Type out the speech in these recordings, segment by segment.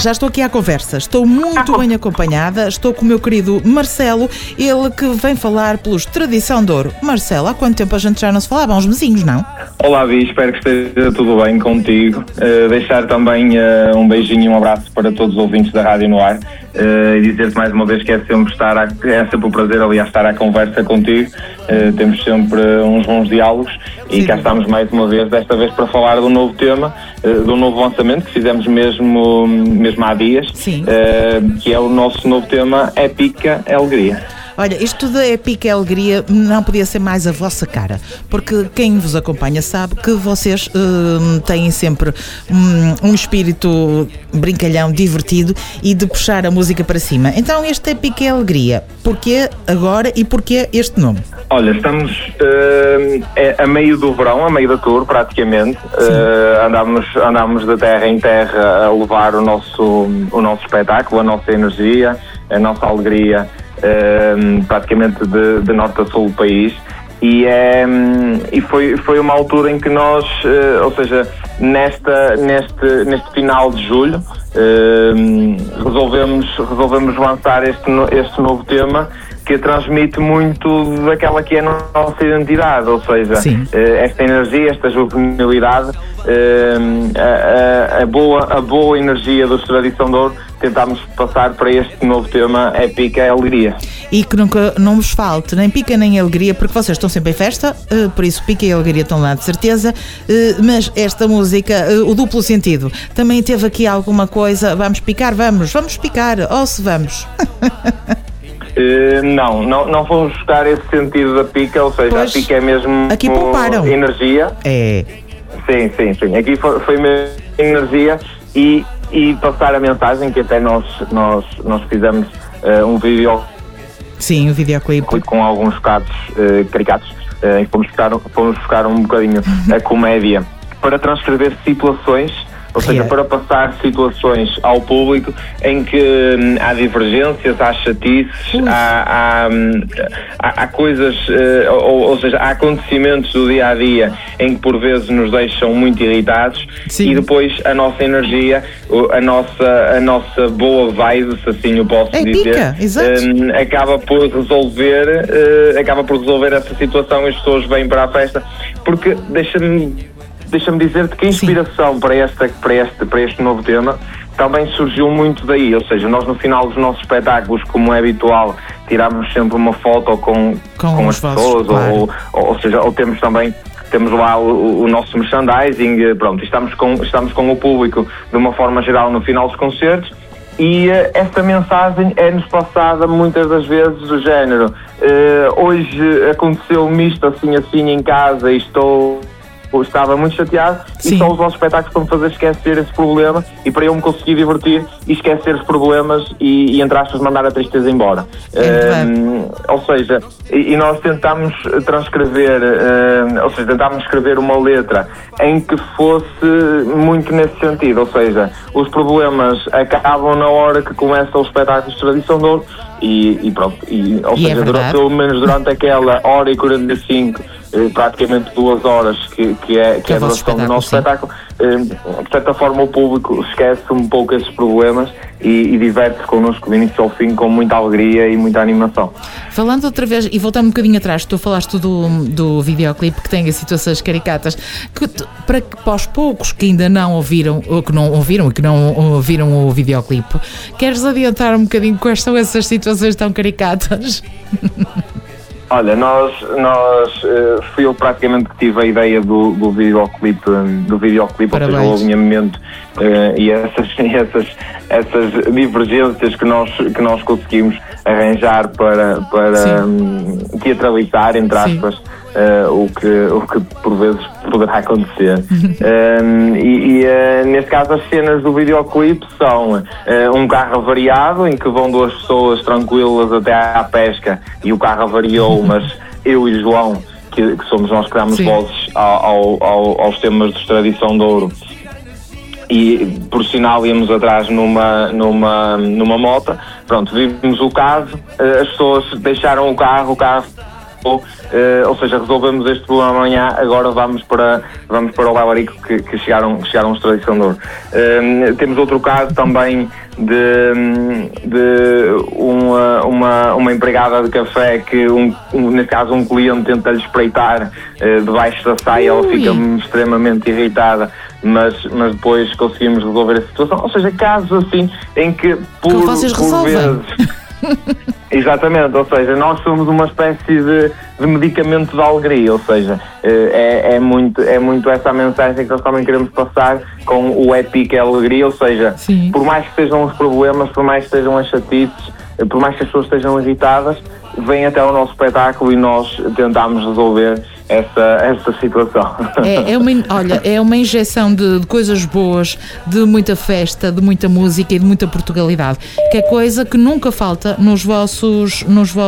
já estou aqui à conversa. Estou muito bem acompanhada. Estou com o meu querido Marcelo, ele que vem falar pelos Tradição de Ouro. Marcelo, há quanto tempo a gente já não se falava? Há uns mesinhos, não? Olá, Vi, espero que esteja tudo bem contigo. Deixar também um beijinho e um abraço para todos os ouvintes da Rádio no Ar e dizer-te mais uma vez que é sempre um prazer, aliás, estar à conversa contigo. Temos sempre uns bons diálogos e cá estamos mais uma vez, desta vez para falar do novo tema, do novo lançamento que fizemos mesmo há dias, que é o nosso novo tema Épica Alegria. Olha, isto da Épica Alegria não podia ser mais a vossa cara, porque quem vos acompanha sabe que vocês têm sempre um espírito brincalhão, divertido e de puxar a música para cima. Então este Épica Alegria, porquê agora e porquê este nome? Olha, estamos a meio do verão, a meio da tour praticamente, andámos de terra em terra a levar o nosso espetáculo, a nossa energia, a nossa alegria, praticamente de norte a sul do país, e foi uma altura em que nós, ou seja, neste final de julho, resolvemos lançar este novo tema que transmite muito daquela que é a nossa identidade, ou seja, esta energia, esta juvenilidade, a boa energia dos Tradição de Ouro, tentámos passar para este novo tema Épica Alegria. E que nunca não vos falte nem pica nem alegria, porque vocês estão sempre em festa, por isso pica e alegria estão lá de certeza, mas esta música, o duplo sentido, também teve aqui alguma coisa, vamos picar, vamos picar, ou se vamos... Não fomos buscar esse sentido da pica, ou seja, pois, a pica é mesmo aqui pouparam energia. É. Sim. Aqui foi mesmo energia e passar a mensagem, que até nós fizemos um vídeo. Sim, um videoclipe com alguns casos caricatos, em que fomos buscar um bocadinho a comédia para transcrever situações. Ou seja, para passar situações ao público em que há divergências, há chatices, há coisas, ou seja, há acontecimentos do dia-a-dia em que por vezes nos deixam muito irritados. E depois a nossa energia, a nossa boa vibe, se assim eu posso dizer, acaba por resolver essa situação e as pessoas vêm para a festa, porque deixa-me dizer-te que a inspiração para este novo tema também surgiu muito daí, ou seja, nós no final dos nossos espetáculos, como é habitual, tiramos sempre uma foto com as pessoas, claro. ou seja, temos lá o nosso merchandising, pronto, estamos com o público de uma forma geral no final dos concertos, e esta mensagem é-nos passada muitas das vezes do género, hoje aconteceu-me isto assim em casa e estava muito chateado. E só os vossos espetáculos para me fazer esquecer esse problema e para eu me conseguir divertir e esquecer os problemas e entre aspas mandar a tristeza embora. Ou seja, e nós tentámos transcrever, tentámos escrever uma letra em que fosse muito nesse sentido, ou seja, os problemas acabam na hora que começa o espetáculo de Tradição de Ouro e pronto, pelo menos durante aquela hora e 45, praticamente 2 horas que é a duração do nosso espetáculo, de certa forma o público esquece um pouco esses problemas e diverte-se connosco do início ao fim com muita alegria e muita animação. Falando outra vez, e voltando um bocadinho atrás, tu falaste do videoclipe que tem as situações caricatas, para os poucos que ainda não ouviram, ou que não ouviram e que não viram o videoclipe, queres adiantar um bocadinho quais são essas situações tão caricatas? Olha, fui eu praticamente que tive a ideia do videoclipe, ou seja, o alinhamento e essas divergências que nós conseguimos arranjar para teatralizar, entre aspas, o que por vezes poderá acontecer. Neste caso as cenas do videoclipe são um carro avariado em que vão 2 pessoas tranquilas até à pesca e o carro avariou, mas eu e João, que somos nós que damos vozes aos temas de Tradição de Ouro, e por sinal íamos atrás numa moto, pronto, vimos o caso, as pessoas deixaram o carro ou seja, resolvemos este problema amanhã, agora vamos para o Bailarico que chegaram os Tradição de Ouro. Temos outro caso também de uma empregada de café que, neste caso, um cliente tenta-lhe espreitar debaixo da saia, ela fica extremamente irritada, mas depois conseguimos resolver a situação. Ou seja, casos assim em que por vezes... Exatamente, ou seja, nós somos uma espécie de medicamento da alegria, ou seja, é muito essa a mensagem que nós também queremos passar com o É Pica é Alegria, ou seja, sim, por mais que sejam os problemas, por mais que sejam as chatices, por mais que as pessoas estejam irritadas, vêm até ao nosso espetáculo e nós tentamos resolver essa situação. É uma injeção de coisas boas, de muita festa, de muita música e de muita Portugalidade, que é coisa que nunca falta nos vossos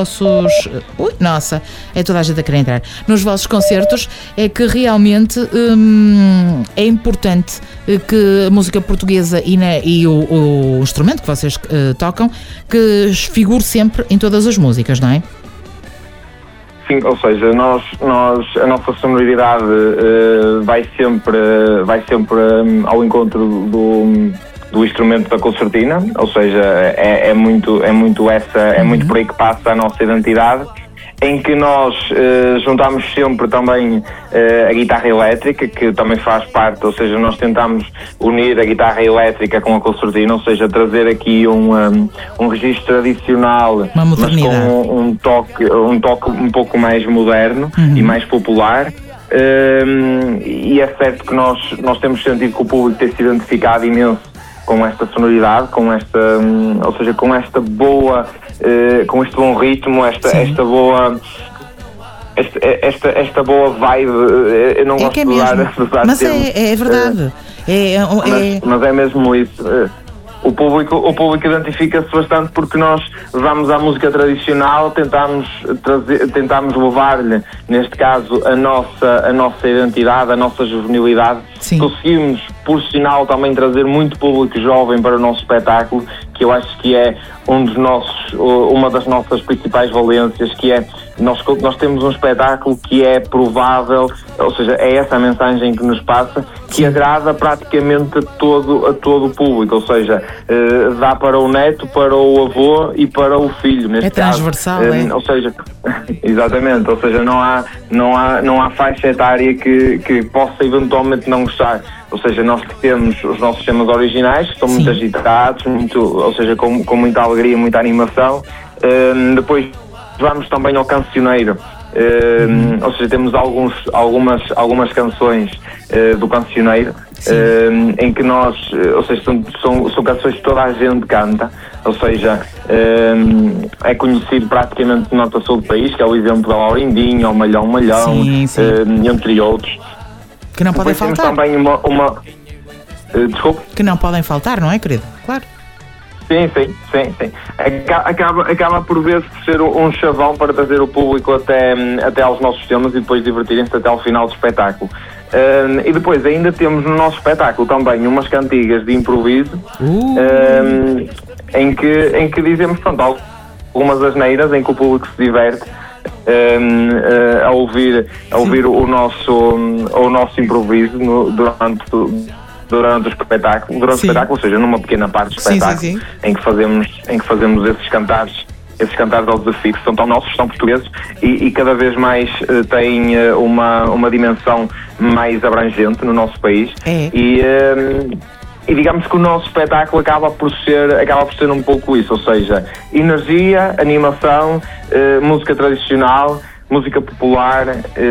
é toda a gente a querer entrar, nos vossos concertos, é que realmente é importante que a música portuguesa e o instrumento que vocês tocam, que figure sempre em todas as músicas, não é? Sim, ou seja, a nossa sonoridade vai sempre ao encontro do instrumento da concertina, ou seja, é muito por aí que passa a nossa identidade, em que nós juntamos sempre também a guitarra elétrica, que também faz parte, ou seja, nós tentamos unir a guitarra elétrica com a concertina, ou seja, trazer aqui um registro tradicional, mas com um toque um pouco mais moderno e mais popular. E é certo que nós temos sentido que o público tem se identificado imenso com esta sonoridade, com esta boa, com este bom ritmo, esta boa vibe. Eu não gosto de usar mas é verdade. Mas é mesmo isso. O público identifica-se bastante porque nós vamos à música tradicional, tentamos levar-lhe, neste caso, a nossa identidade, a nossa juvenilidade. Sim. Conseguimos, por sinal, também trazer muito público jovem para o nosso espetáculo, que eu acho que é uma das nossas principais valências, que é nós temos um espetáculo que é provável, ou seja, é essa a mensagem que nos passa, que agrada praticamente a todo o público, ou seja, dá para o neto, para o avô e para o filho, neste caso. Transversal, ou seja, exatamente, ou seja, não há faixa etária que possa eventualmente não gostar. Ou seja, nós temos os nossos temas originais, que são muito agitados, ou seja, com muita alegria, muita animação. Depois vamos também ao cancioneiro, ou seja, temos algumas canções do cancioneiro, em que nós, ou seja, são canções que toda a gente canta, ou seja, é conhecido praticamente no norte a sul do país, que é o exemplo da Laurindinha, o Malhão Malhão, entre outros. Que não podem faltar. Também desculpe? Que não podem faltar, não é, querido? Claro. Sim. Acaba por vezes ser um chavão para trazer o público até aos nossos temas e depois divertirem-se até ao final do espetáculo. E depois ainda temos no nosso espetáculo também umas cantigas de improviso, em que dizemos, pronto, algumas asneiras em que o público se diverte a ouvir o nosso improviso durante o espetáculo, ou seja, numa pequena parte do espetáculo, em que fazemos esses cantares aos desafios, que são tão nossos, tão portugueses, e cada vez mais têm uma dimensão mais abrangente no nosso país. E digamos que o nosso espetáculo acaba por ser um pouco isso, ou seja, energia, animação, música tradicional, música popular,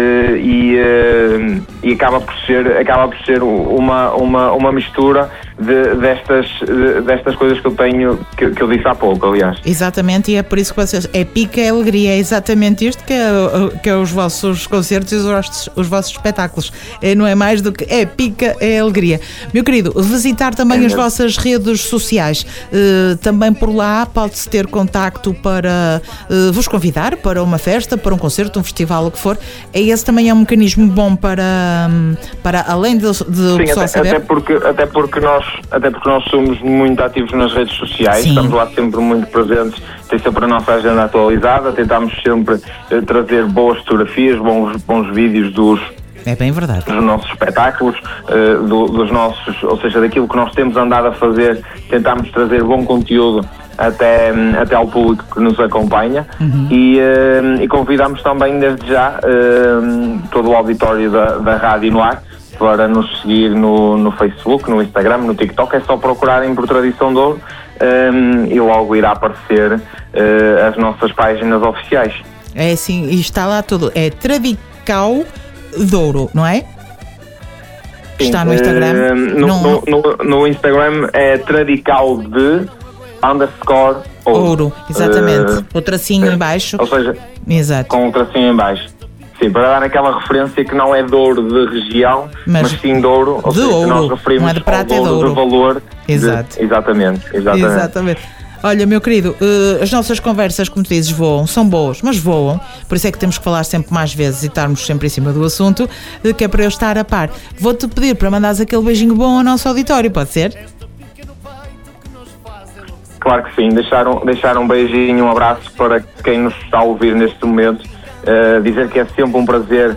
e acaba por ser uma mistura destas coisas que eu disse há pouco, aliás. Exatamente, e é por isso que vocês, É Pica é Alegria, é exatamente isto que é os vossos concertos e os vossos espetáculos. Não é mais do que É Pica é Alegria. Meu querido, visitar também as vossas redes sociais, também por lá pode-se ter contacto para vos convidar para uma festa, para um concerto, um festival, o que for. Esse também é um mecanismo bom para além de o pessoal saber. Até porque nós até porque nós somos muito ativos nas redes sociais, Sim. Estamos lá sempre muito presentes, tem sempre a nossa agenda atualizada, tentamos sempre trazer boas fotografias, bons vídeos dos É bem verdade. Dos nossos espetáculos, dos nossos, ou seja, daquilo que nós temos andado a fazer, tentamos trazer bom conteúdo até ao público que nos acompanha. E convidamos também desde já todo o auditório da Rádio no Ar para nos seguir no Facebook, no Instagram, no TikTok. É só procurarem por Tradição de Ouro e logo irá aparecer as nossas páginas oficiais. É assim, e está lá tudo. É Tradical de Ouro, não é? Sim, está no Instagram. No Instagram é Tradical de _ouro. Exatamente. O tracinho em baixo. Ou seja, Exato. com o tracinho em baixo. Sim, para dar aquela referência que não é de ouro de região, mas sim de ouro, ou de seja, ouro. que nós referimos Não é de prata, ao é de ouro. De valor. Exato. Exatamente. Olha, meu querido, as nossas conversas, como tu dizes, voam, são boas, mas voam, por isso é que temos que falar sempre mais vezes e estarmos sempre em cima do assunto, que é para eu estar a par. Vou-te pedir para mandares aquele beijinho bom ao nosso auditório, pode ser? Claro que sim, deixar um beijinho, um abraço para quem nos está a ouvir neste momento, dizer que é sempre um prazer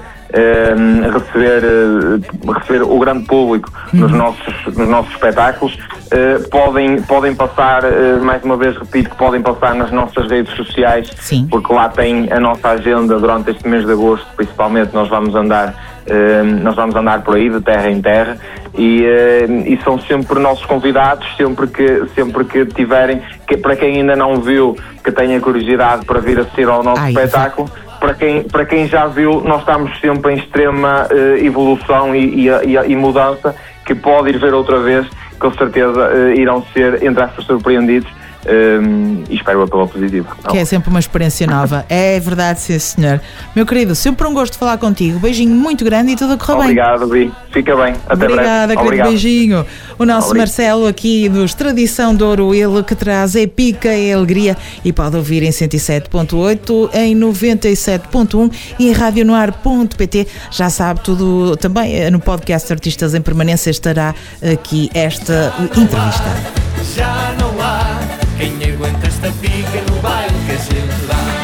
receber o grande público nos nossos espetáculos. Podem passar, mais uma vez repito, que podem passar nas nossas redes sociais. Sim. Porque lá tem a nossa agenda durante este mês de agosto, principalmente nós vamos andar por aí de terra em terra e são sempre nossos convidados, sempre que tiverem, para quem ainda não viu, que tenha curiosidade para vir assistir ao nosso espetáculo. Para quem já viu, nós estamos sempre em extrema evolução e mudança, que pode ir ver outra vez, com certeza irão ser, entre aspas, surpreendidos. E espero pela positiva. Que é sempre uma experiência nova. É verdade, sim senhor. Meu querido, sempre um gosto de falar contigo. Beijinho muito grande e tudo a correr bem. Obrigado, Vi. Fica bem. Até Obrigada, breve. querido. Beijinho. O nosso Marcelo aqui dos Tradição de Ouro, ele que traz a pica e a alegria, e pode ouvir em 107.8, em 97.1 e em radionoar.pt. Já sabe tudo também no podcast Artistas em Permanência estará aqui esta entrevista. Já não há quem aguenta esta pica no baile que a gente dá.